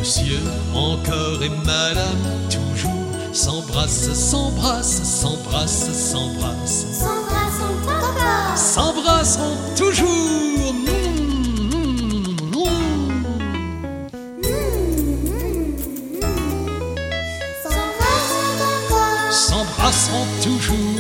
Monsieur encore et madame toujours s'embrassent, s'embrassent, s'embrassent, s'embrassent, S'embrassons encore. s'embrasseront toujours. S'embrassons encore. S'embrasseront toujours.